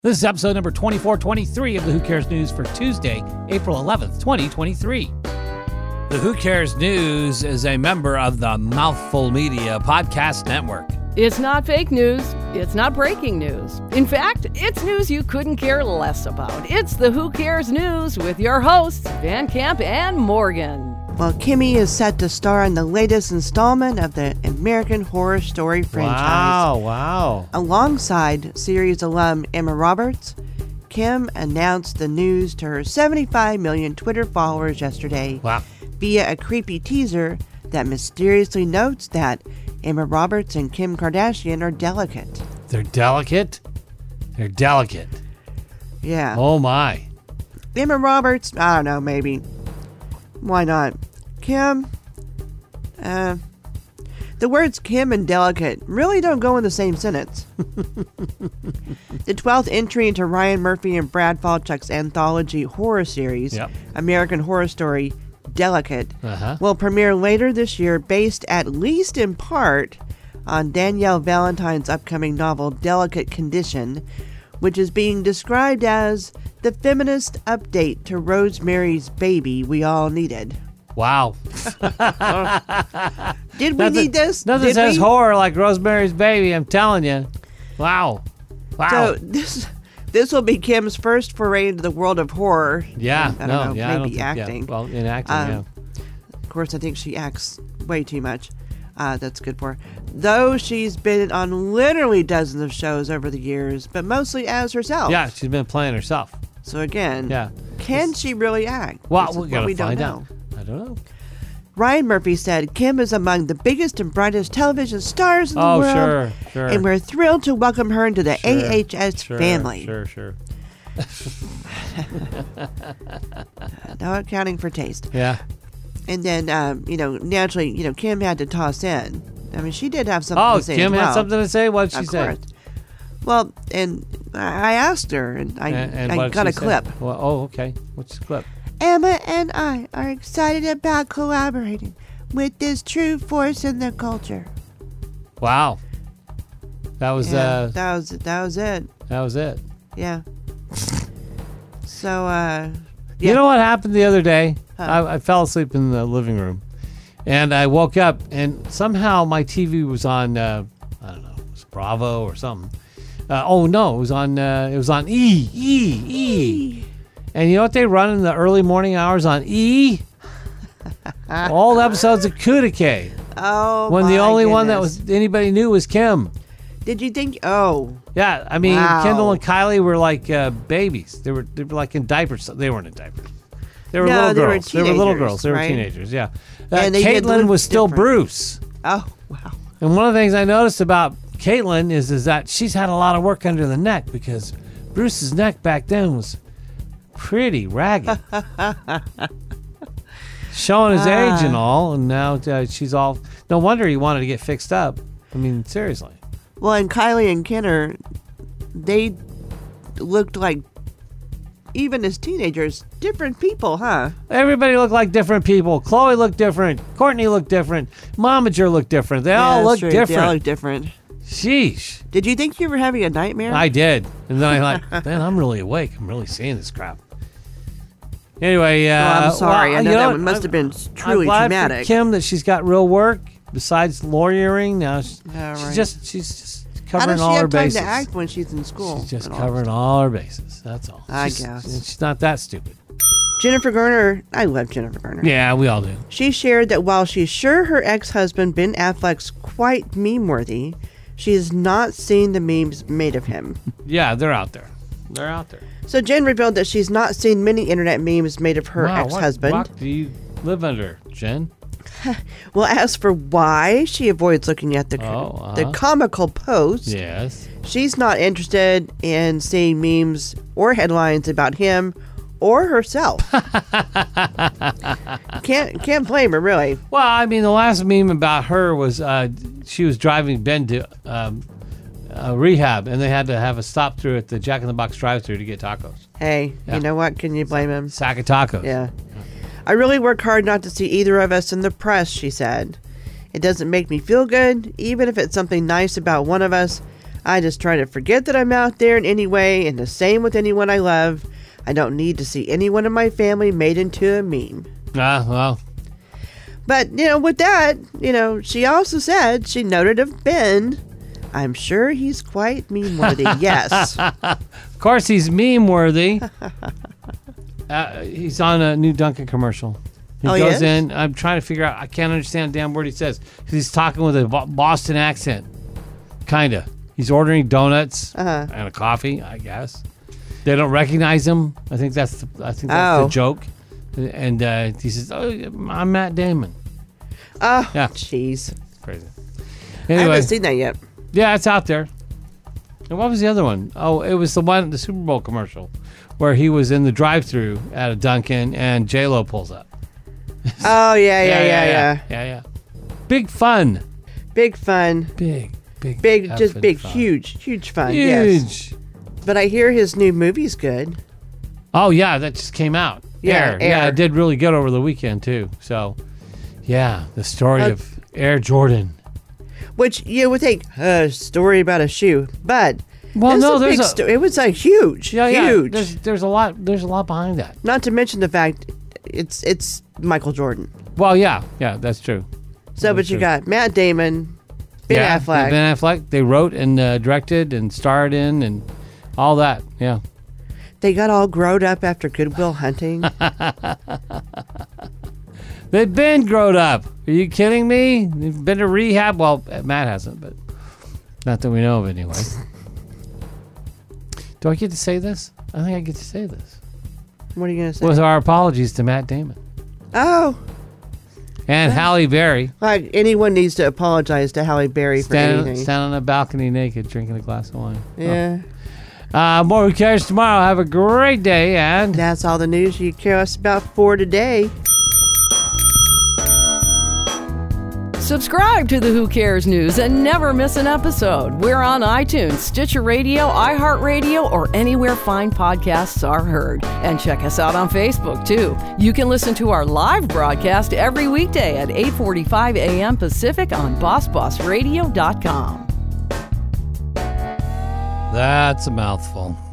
This is episode number 2423 of the Who Cares News for Tuesday, April 11th, 2023. The Who Cares News is a member of the Mouthful Media Podcast Network. It's not fake news. It's not breaking news. In fact, it's news you couldn't care less about. It's the Who Cares News with your hosts, Van Camp and Morgan. Well, Kimmy is set to star in the latest installment of the American Horror Story franchise. Wow. Alongside series alum Emma Roberts, Kim announced the news to her 75 million Twitter followers yesterday via a creepy teaser that mysteriously notes that Emma Roberts and Kim Kardashian are delicate. They're delicate? They're delicate. Yeah. Oh, my. Emma Roberts, I don't know, maybe. Why not? Kim, the words Kim and delicate really don't go in the same sentence. The 12th entry into Ryan Murphy and Brad Falchuk's anthology horror series, American Horror Story, Delicate, will premiere later this year based at least in part on Danielle Valentine's upcoming novel Delicate Condition, which is being described as the feminist update to Rosemary's Baby we all needed. Wow. Did we need this? Nothing says horror like Rosemary's Baby, I'm telling you. Wow. So this will be Kim's first foray into the world of horror. Yeah. I don't know, maybe acting. Yeah. Well, in acting, Of course, I think she acts way too much. That's good for her. Though she's been on literally dozens of shows over the years, but mostly as herself. Yeah, she's been playing herself. So again, can she really act? Well, we gotta find out. I don't know. Ryan Murphy said, Kim is among the biggest and brightest television stars in the world. Oh, sure. And we're thrilled to welcome her into the AHS family. Sure. No accounting for taste. Yeah. And then, naturally, Kim had to toss in. I mean, she did have something to say Kim as well. had something to say? What did she say? Course. Well, and I asked her, and I got a clip. Well, okay. What's the clip? Emma and I are excited about collaborating with this true force in the culture. Wow. That was that was it. That was it. Yeah. So You know what happened the other day? I fell asleep in the living room, and I woke up, and somehow my TV was on. I don't know, it was Bravo or something. No, it was on E. And you know what they run in the early morning hours on E? All the episodes of Kudike. Oh, when the only goodness. one that was anybody knew was Kim. Did you think? Oh, yeah. I mean, Kendall and Kylie were like babies. They were like in diapers. They weren't in diapers. They were little girls. They were little girls. They were teenagers. Yeah. And Caitlyn was still different. Bruce. Oh, wow. And one of the things I noticed about Caitlyn is that she's had a lot of work under the neck, because Bruce's neck back then was pretty ragged. Showing his age and all, and now she's all... No wonder he wanted to get fixed up. I mean, seriously. Well, and Kylie and Kenner, they looked like, even as teenagers, different people, huh? Everybody looked like different people. Chloe looked different. Courtney looked different. Momager looked different. They all looked different. They all look different. Sheesh. Did you think you were having a nightmare? I did. And then I thought, man, I'm really awake. I'm really seeing this crap. Anyway, I'm sorry. I know that one must have been truly I'm glad traumatic. for Kim that she's got real work besides lawyering. Now she's right. just How covering does all she her have time bases. to act when she's in school? She's just covering all her bases. That's all. I guess. She's not that stupid. Jennifer Garner, I love Jennifer Garner. Yeah, we all do. She shared that while she's sure her ex-husband Ben Affleck's quite meme-worthy, she has not seen the memes made of him. Yeah, they're out there. They're out there. So Jen revealed that she's not seen many internet memes made of her ex-husband. What rock do you live under, Jen? Well, as for why she avoids looking at the comical posts, yes, she's not interested in seeing memes or headlines about him or herself. Can't blame her, really. Well, I mean, the last meme about her was she was driving Ben to rehab, and they had to have a stop through at the Jack in the Box drive-through to get tacos. Hey, you know what? Can you blame him? Sack of tacos. Yeah. I really work hard not to see either of us in the press, she said. It doesn't make me feel good, even if it's something nice about one of us. I just try to forget that I'm out there in any way, and the same with anyone I love. I don't need to see anyone in my family made into a meme. Well. But, with that, she also said she noted of Ben. I'm sure he's quite meme-worthy, yes. Of course he's meme-worthy. He's on a new Dunkin' commercial. He goes in. I'm trying to figure out. I can't understand a damn word he says because he's talking with a Boston accent. Kind of. He's ordering donuts and a coffee, I guess. They don't recognize him. I think that's the joke. And he says, "Oh, I'm Matt Damon." Oh, yeah. Jeez. Crazy. Anyway, I haven't seen that yet. Yeah, it's out there. And what was the other one? Oh, it was the Super Bowl commercial where he was in the drive-thru at a Dunkin' and J-Lo pulls up. Oh, yeah. Big fun. Big fun. Big, just big, fun. huge fun. Huge. Yes. But I hear his new movie's good. Oh, yeah, that just came out. Yeah, Air. Yeah, it did really good over the weekend, too. So, yeah, the story of Air Jordan. Which you would think a story about a shoe, but it was like huge. Yeah, huge. There's a lot behind that. Not to mention the fact it's Michael Jordan. Well, yeah, that's true. So, but you got Matt Damon, Ben Affleck. Ben Affleck. They wrote and directed and starred in and all that. Yeah. They got all grown up after Good Will Hunting. They've been grown up. Are you kidding me? They've been to rehab. Well, Matt hasn't, but not that we know of anyway. Do I get to say this? I think I get to say this. What are you going to say? With our apologies to Matt Damon. Oh. And Halle Berry. Like anyone needs to apologize to Halle Berry for anything. Stand on a balcony naked, drinking a glass of wine. Yeah. More Who Cares tomorrow. Have a great day, and that's all the news you care us about for today. Subscribe to the Who Cares News and never miss an episode. We're on iTunes, Stitcher Radio, iHeartRadio, or anywhere fine podcasts are heard. And check us out on Facebook, too. You can listen to our live broadcast every weekday at 8:45 a.m. Pacific on BossBossRadio.com. That's a mouthful.